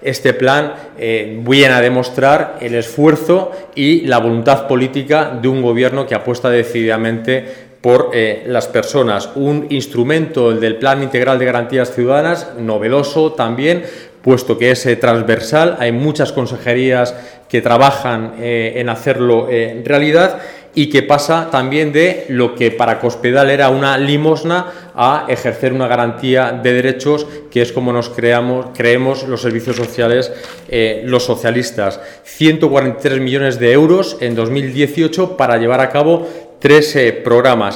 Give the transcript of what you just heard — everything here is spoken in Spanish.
este plan viene a demostrar el esfuerzo y la voluntad política de un gobierno que apuesta decididamente por las personas. Un instrumento, el del Plan Integral de Garantías Ciudadanas, novedoso también, puesto que es transversal. Hay muchas consejerías que trabajan en hacerlo realidad, y que pasa también de lo que para Cospedal era una limosna a ejercer una garantía de derechos, que es como nos creemos los servicios sociales los socialistas. 143 millones de euros en 2018 para llevar a cabo 3 programas.